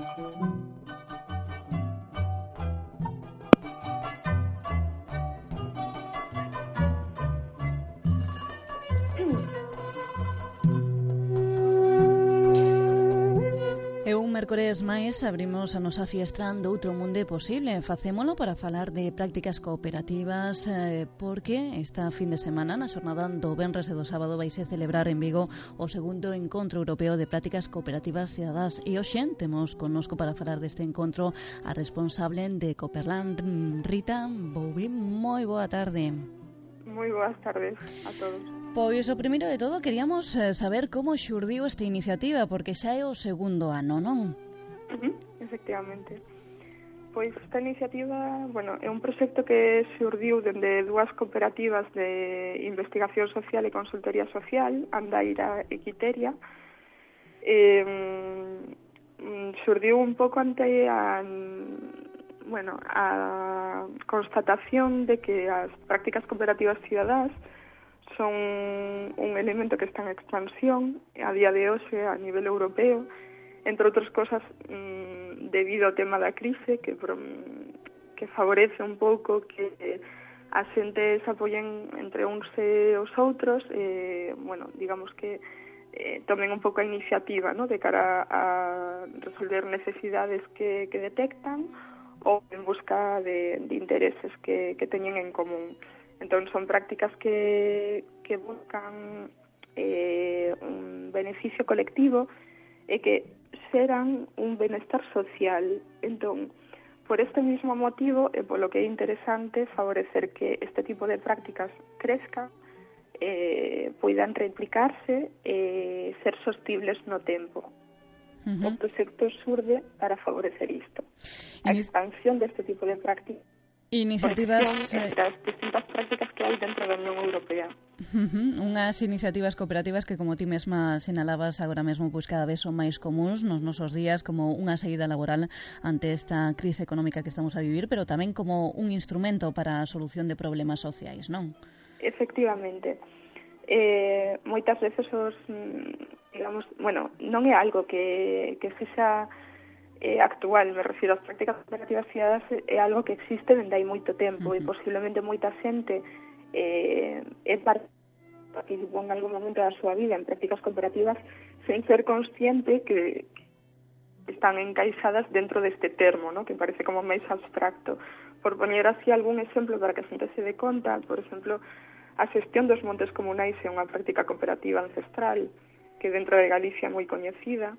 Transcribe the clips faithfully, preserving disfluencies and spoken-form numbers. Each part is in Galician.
E un mércores máis abrimos a nosa fiestra do outro mundo posible. Facémolo para falar de prácticas cooperativas eh, porque esta fin de semana, na xornada do venres e do sábado, vaise celebrar en Vigo o segundo encontro europeo de prácticas cooperativas cidadás. E hoxe temos connosco para falar deste encontro a responsable de Cooperland, Rita Bouvi. Moi boa tarde. Moi boas tardes a todos. Pois o primeiro de todo queríamos saber como xurdiu esta iniciativa, porque xa é o segundo ano, non? Uh-huh, efectivamente. Pois esta iniciativa, bueno, é un proxecto que xurdiu dende dúas cooperativas de investigación social e consultoría social, Andaira e Quiteria. Eh, xurdiu un pouco ante a, bueno, a constatación de que as prácticas cooperativas cidadás son un elemento que está en expansión a día de hoxe a nivel europeo, entre outras cosas mmm, debido ao tema da crise que, que favorece un pouco que as xentes apoyen entre uns e os outros, eh, bueno, digamos que eh, tomen un pouco a iniciativa, ¿no?, de cara a resolver necesidades que, que detectan ou en busca de, de intereses que, que teñen en común. Entón, son prácticas que, que buscan eh, un beneficio colectivo e que xeran un benestar social. Entón, por este mismo motivo, e polo que é interesante favorecer que este tipo de prácticas crezcan, eh, poidan replicarse e ser sostibles no tempo. Uh-huh. O proxecto xurde para favorecer isto. A expansión deste tipo de prácticas Iniciativas entre as distintas prácticas que hai dentro da Unión Europea. Uh-huh. Unhas iniciativas cooperativas que, como ti mesma sinalabas, agora mesmo pois cada vez son máis comuns nos nosos días como unha saída laboral ante esta crise económica que estamos a vivir, pero tamén como un instrumento para a solución de problemas sociais, non? Efectivamente. Eh, moitas veces os, digamos, bueno, non é algo que, que sexa Eh, actual, me refiro ás prácticas cooperativas cidadás, é algo que existe dende hai moito tempo. Uh-huh. E posiblemente moita xente eh, é participou en algún momento da súa vida en prácticas cooperativas sen ser consciente que están encaixadas dentro deste termo, ¿no?, que parece como máis abstracto. Por poñer así algún exemplo para que a xente se dé conta, por exemplo, a xestión dos montes comunais é unha práctica cooperativa ancestral que dentro de Galicia é moi coñecida.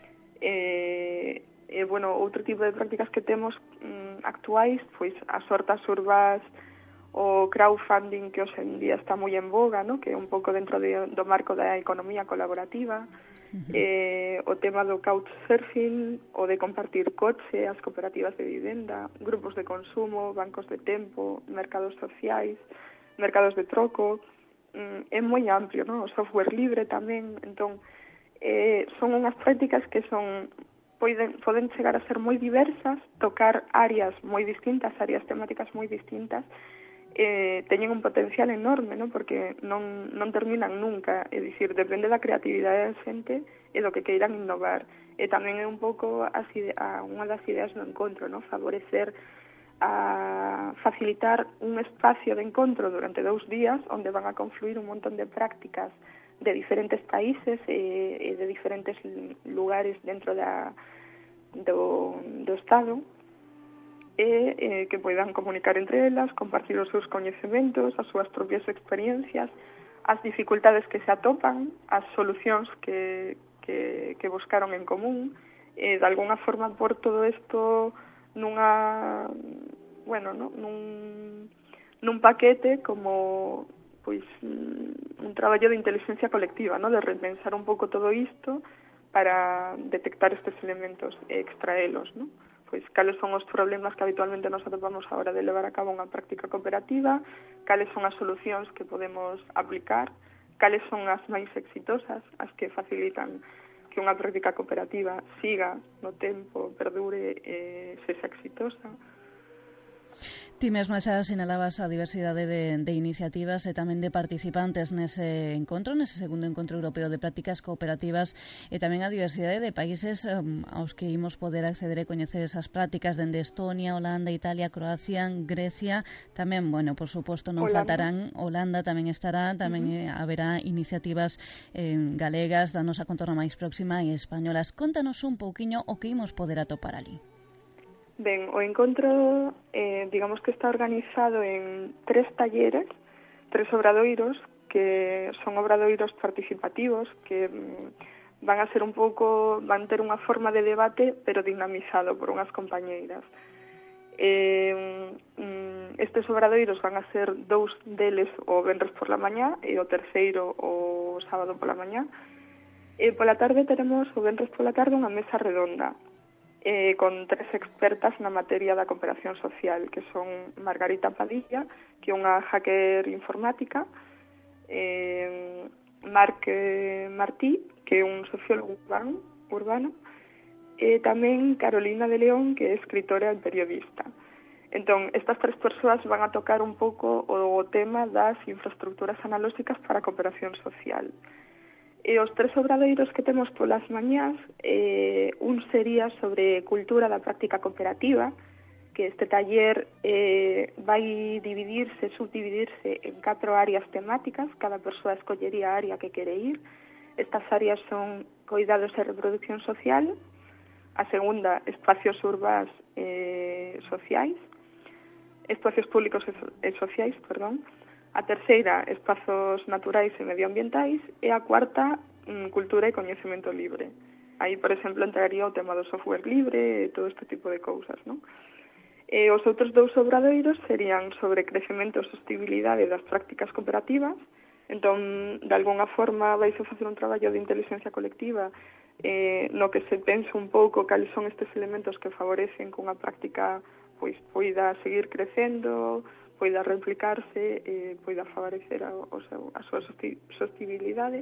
Eh, E, bueno, outro tipo de prácticas que temos mm, actuais, pois as hortas urbás, o crowdfunding que hoxe en día está moi en boga, ¿no?, que é un pouco dentro de, do marco da economía colaborativa, uh-huh. eh, o tema do couchsurfing, o de compartir coche, as cooperativas de vivenda, grupos de consumo, bancos de tempo, mercados sociais, mercados de troco, mm, é moi amplio, ¿no?, o software libre tamén. Entón, eh, son unhas prácticas que son Poden, poden chegar a ser moi diversas, tocar áreas moi distintas, áreas temáticas moi distintas, eh, teñen un potencial enorme, ¿no?, porque non, non terminan nunca, é dicir, depende da creatividade da xente e do que queiran innovar. E tamén é un pouco as ide- a, unha das ideas do encontro, ¿no?, favorecer a facilitar un espacio de encontro durante dous días onde van a confluir un montón de prácticas de diferentes países e, e de diferentes lugares dentro da, do, do Estado e eh, que poidan comunicar entre elas, compartir os seus coñecementos, as súas propias experiencias, as dificultades que se atopan, as solucións que, que, que buscaron en común, e de alguna forma por todo isto nunha, bueno, no, nun, nun paquete como pois un traballo de inteligencia colectiva, ¿no?, de repensar un pouco todo isto para detectar estes elementos e extraelos, ¿no? Pois cales son os problemas que habitualmente nos atopamos a hora de levar a cabo unha práctica cooperativa, cales son as solucións que podemos aplicar, cales son as máis exitosas, as que facilitan que unha práctica cooperativa siga no tempo, perdure e sexa exitosa. Ti mesma xa sinalabas a diversidade de, de iniciativas e tamén de participantes nese encontro, nese segundo encontro europeo de prácticas cooperativas, e tamén a diversidade de países um, aos que imos poder acceder e coñecer esas prácticas dende Estonia, Holanda, Italia, Croacia, Grecia, tamén, bueno, por suposto non Holanda. faltarán, Holanda tamén estará, tamén uh-huh. eh, haberá iniciativas eh, galegas da nosa contorna máis próxima e españolas. Contanos un pouquiño o que imos poder atopar ali. Ben, o encontro, eh, digamos que está organizado en tres talleres, tres obradoiros, que son obradoiros participativos, que mm, van a ser un pouco, van ter unha forma de debate, pero dinamizado por unhas compañeiras. Eh, mm, estes obradoiros van a ser dous deles o venres por la mañá e o terceiro o sábado pola mañá. E pola tarde teremos o venres pola tarde unha mesa redonda, Eh, con tres expertas na materia da cooperación social, que son Margarita Padilla, que é unha hacker informática, eh, Marc Martí, que é un sociólogo urbano, urbano, e tamén Carolina de León, que é escritora e periodista. Entón, estas tres persoas van a tocar un pouco o tema das infraestructuras analóxicas para a cooperación social. E os tres obradoiros que temos polas mañás, eh, un sería sobre cultura da práctica cooperativa, que este taller eh, vai dividirse, subdividirse en catro áreas temáticas, cada persoa escollería a área que quere ir. Estas áreas son coidados e reproducción social, a segunda, espacios urbás eh, sociais, espacios públicos e, so, e sociais, perdón, a terceira, espazos naturais e medioambientais, e a cuarta, cultura e coñecemento libre. Aí, por exemplo, entraría o tema do software libre e todo este tipo de cousas, non? E os outros dous obradoiros serían sobre crecemento e sostenibilidade das prácticas cooperativas. Entón, de alguna forma, vais a facer un traballo de inteligencia colectiva eh, no que se pense un pouco cales son estes elementos que favorecen que unha práctica pois poida seguir crecendo, poida replicarse, eh, poida favorecer a, o seu, a súa sostenibilidade.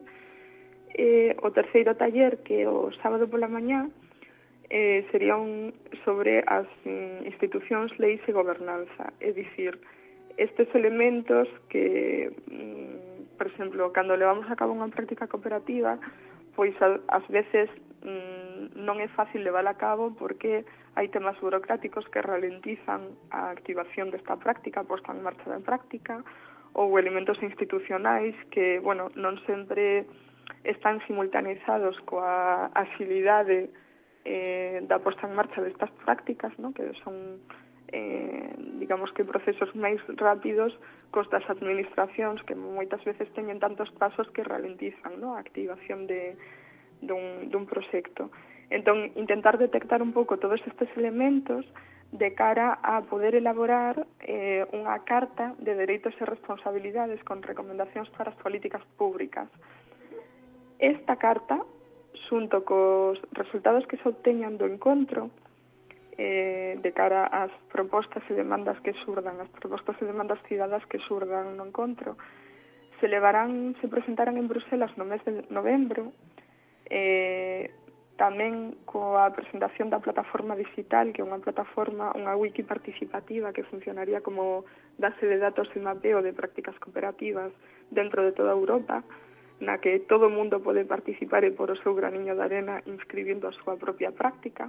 Eh, o terceiro taller, que é o sábado pola mañá, eh, sería un sobre as mm, institucións, leis e gobernanza. É dicir, estes elementos que, mm, por exemplo, cando levamos a cabo unha práctica cooperativa, pois a, ás veces mm, non é fácil levar a cabo porque hai temas burocráticos que ralentizan a activación desta práctica, a posta en marcha da práctica, ou elementos institucionais que, bueno, non sempre están simultaneizados coa axilidade eh, da posta en marcha destas prácticas, ¿no? Que son, eh, digamos que procesos máis rápidos cos das administracións que moitas veces teñen tantos pasos que ralentizan, ¿no? A activación de, dun, dun proxecto. Entón, intentar detectar un pouco todos estes elementos de cara a poder elaborar eh, unha carta de dereitos e responsabilidades con recomendacións para as políticas públicas. Esta carta, xunto cos resultados que se obteñan do encontro, eh, de cara ás propostas e demandas que xurdan, as propostas e demandas cidadás que xurdan no encontro, se levarán, se presentarán en Bruselas no mes de novembro, eh, tamén coa presentación da plataforma digital, que é unha plataforma, unha wiki participativa que funcionaría como base de datos e mapeo de prácticas cooperativas dentro de toda Europa, na que todo o mundo pode participar e por o seu graniño de arena inscribindo a súa propia práctica.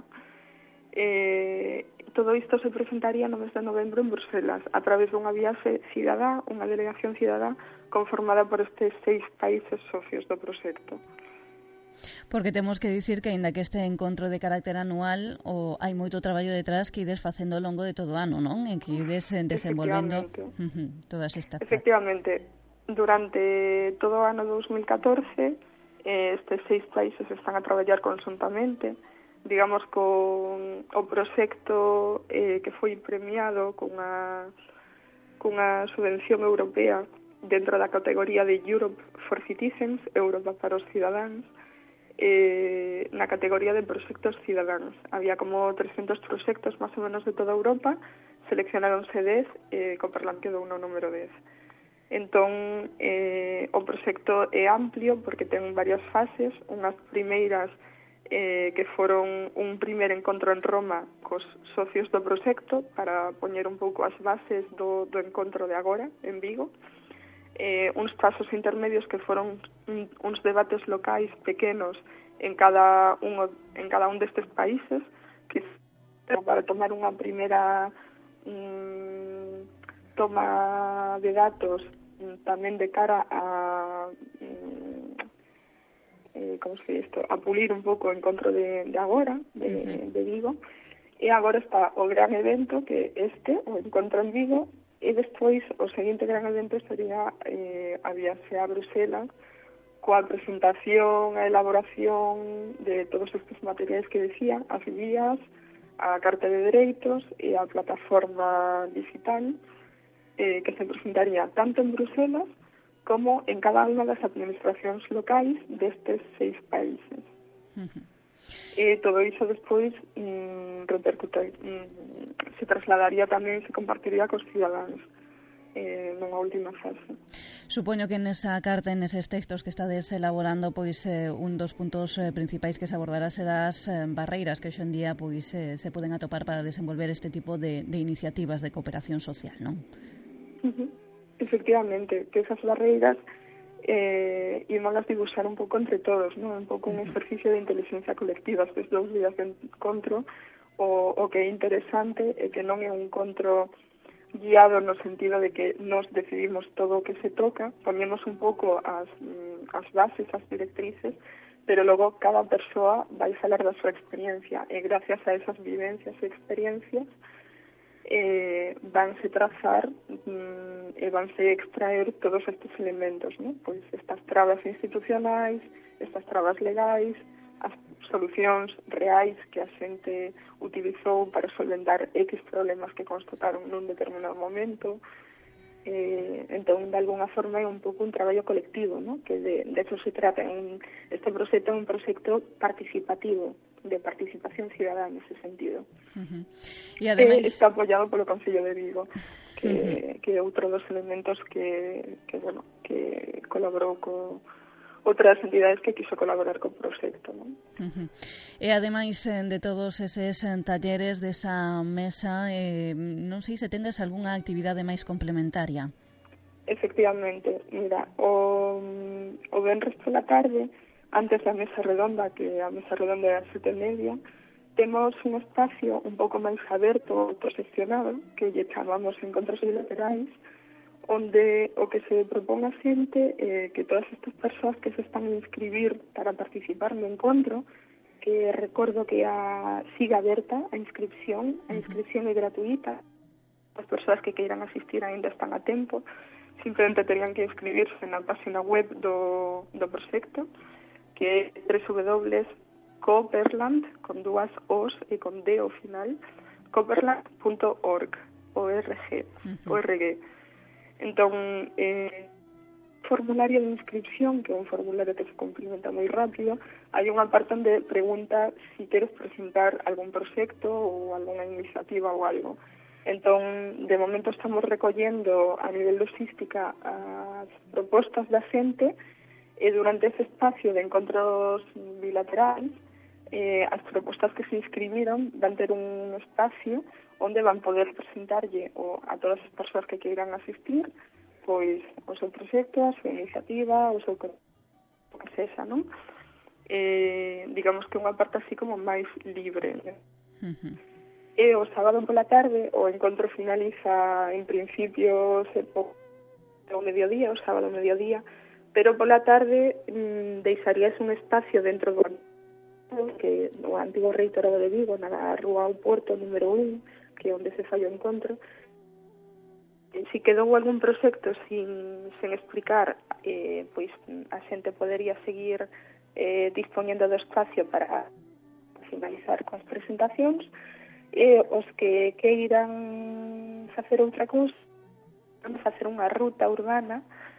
Eh, todo isto se presentaría no mes de novembro en Bruselas a través dunha viaxe cidadá, unha delegación cidadá conformada por estes seis países socios do proxecto. Porque temos que dicir que, aínda que este encontro de carácter anual, o hai moito traballo detrás que ides facendo ao longo de todo o ano, non? En que ides desenvolvendo uh-huh, todas estas. Efectivamente, durante todo o ano dous mil catorce, eh, estes seis países están a traballar conjuntamente, digamos, con o proxecto eh, que foi premiado cunha, cunha subvención europea dentro da categoría de Europe for Citizens, Europa para os cidadáns, eh, na categoría de proxectos cidadáns. Había como trescentos proxectos máis ou menos de toda Europa, seleccionáronse dez, e eh, Cooperland quedou no número dez. Entón, eh, o proxecto é amplio porque ten varias fases. Unhas primeiras eh, que foron un primeiro encontro en Roma cos socios do proxecto para poñer un pouco as bases do, do encontro de agora en Vigo, eh, uns pasos intermedios que foron un, uns debates locais pequenos en cada un, en cada un destes países, que para tomar unha primeira um, toma de datos um, tamén de cara a um, eh, como se isto, a pulir un pouco o encontro de, de agora, de, uh-huh. de Vigo, e agora está o gran evento que este, o encontro en Vigo, e despois o seguinte gran evento sería eh, a viaxe a Bruselas coa presentación, a elaboración de todos estes materiais que decía, as guías, a Carta de Dereitos e a plataforma digital eh, que se presentaría tanto en Bruselas como en cada unha das administracións locais destes seis países. Uh-huh. E todo iso despois mm, repercute, mm, se trasladaría tamén, se compartiría cos cidadáns eh, nunha última fase. Supoño que nesa carta, en eses textos que estades elaborando, pois eh, un dos puntos eh, principais que se abordará será as eh, barreiras que hoxe en día pois eh, se poden atopar para desenvolver este tipo de, de iniciativas de cooperación social, non? Uh-huh. Efectivamente, que esas barreiras eh, ímolas dibuixar un pouco entre todos, ¿no? Un pouco un exercicio de inteligencia colectiva estes dous días de encontro. O, o que é interesante é que non é un encontro guiado no sentido de que nos decidimos todo o que se toca, ponemos un pouco as, as bases, as directrices, pero logo cada persoa vai falar da súa experiencia e gracias a esas vivencias e experiencias eh, vanse trazar mm, e vanse extraer todos estes elementos, ¿no? Pois estas trabas institucionais, estas trabas legais, as solucións reais que a xente utilizou para solventar X problemas que constataron nun determinado momento. Eh, entón, de alguna forma, é un pouco un traballo colectivo, ¿no? Que de, de eso se trata. En, este proxecto é un proxecto participativo, de participación cidadá nese sentido. Uh-huh. E ademais... eh, está apoiado polo Concello de Vigo, que, uh-huh. que é outro dos elementos que, que, bueno, que colaborou co outras entidades que quiso colaborar co proxecto, non? Uh-huh. E ademais de todos eses talleres desa mesa, eh, non sei se tendes algunha actividade máis complementaria. Efectivamente, mira, o, o venres pola tarde, antes da mesa redonda, que a mesa redonda é a sete e media, temos un espacio un pouco máis aberto, autoseccionado, que lle chamamos encontros bilaterais, onde o que se propón a xente é eh, que todas estas persoas que se están a inscribir para participar no encontro, que recordo que a siga aberta a inscripción, a inscripción é gratuita, as persoas que queiran asistir ainda están a tempo, simplemente terían que inscribirse na página web do, do proxecto, que é doble u doble u doble u punto cooperland, con dúas O's e con D ao final, cooperland punto org, O R G, O R G. Entón, eh, formulario de inscripción, que é un formulario que se cumplimenta moi rápido, hai unha parte onde pregunta si queres presentar algún proxecto ou alguna iniciativa ou algo. Entón, de momento estamos recollendo a nivel logística as propostas da xente e durante ese espacio de encontros bilaterais eh, as propostas que se inscribiron van ter un espacio onde van poder presentarlle o, a todas as persoas que queiran asistir pois o seu proxecto, a súa iniciativa, o seu o que sexa, non? Eh, digamos que unha parte así como máis libre, né? Uh-huh. E o sábado pola tarde o encontro finaliza en principio o mediodía, o sábado mediodía, pero pola tarde mmm, deixarías un espacio dentro do que o antigo reitorado de Vigo, na rúa ao Porto número un, que é onde se fai o encontro. Si quedou algún proxecto sin, sin explicar, eh, pois a xente podería seguir eh, dispoñendo do espacio para finalizar coas presentacións, e os que queiran facer outra cousa, facer unha ruta urbana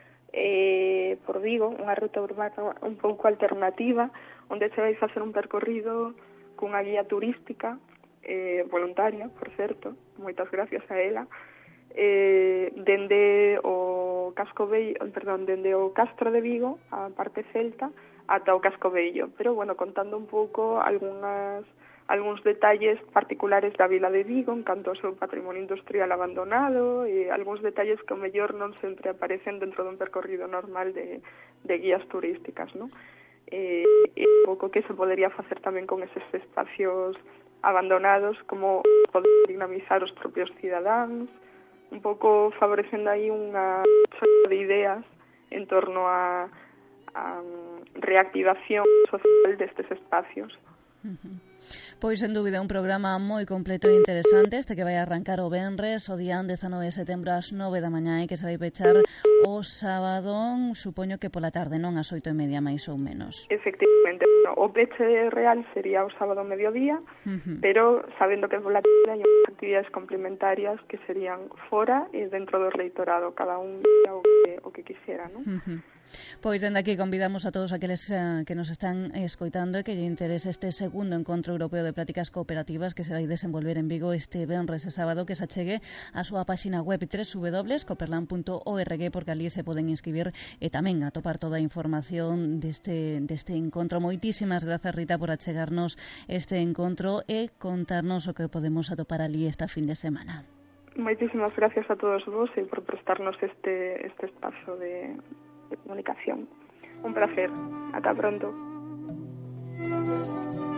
eh, por Vigo, unha ruta urbana un pouco alternativa, onde se vai facer un percorrido cunha guía turística eh, voluntaria, por certo, moitas gracias a ela, eh, dende o casco Bello, perdón, dende o Castro de Vigo, a parte celta, ata o Cascovello, pero bueno, contando un pouco algunhas algúns detalles particulares da vila de Vigo en canto ao seu patrimonio industrial abandonado e algúns detalles que o mellor non sempre aparecen dentro dun percorrido normal de, de guías turísticas, non? E, e un pouco que se podería facer tamén con eses espacios abandonados, como poder dinamizar os propios cidadáns, un pouco favorecendo aí unha serie de ideas en torno a, a reactivación social destes espacios. Uh-huh. Pois, sen dúbida, un programa moi completo e interesante, este que vai arrancar o venres, o día dezanove de setembro ás nove da mañá e que se vai pechar o sábado, supoño que pola tarde, non ás oito e media, máis ou menos. Efectivamente, no, o peche real sería o sábado mediodía, uh-huh. pero sabendo que pola tarde hai actividades complementarias que serían fora e dentro do reitorado, cada un o que, o que quixera, non? Uh-huh. Pois, dende aquí, convidamos a todos aqueles uh, que nos están escoitando e que lle interese este segundo encontro europeo de prácticas cooperativas que se vai desenvolver en Vigo este venres e sábado, que se achegue a súa páxina web w w w punto cooperland punto org, porque ali se poden inscribir e tamén atopar toda a información deste, deste encontro. Moitísimas grazas, Rita, por achegarnos este encontro e contarnos o que podemos atopar ali esta fin de semana. Moitísimas gracias a todos vos e por prestarnos este, este espazo de, de comunicación. Un placer. Ata pronto.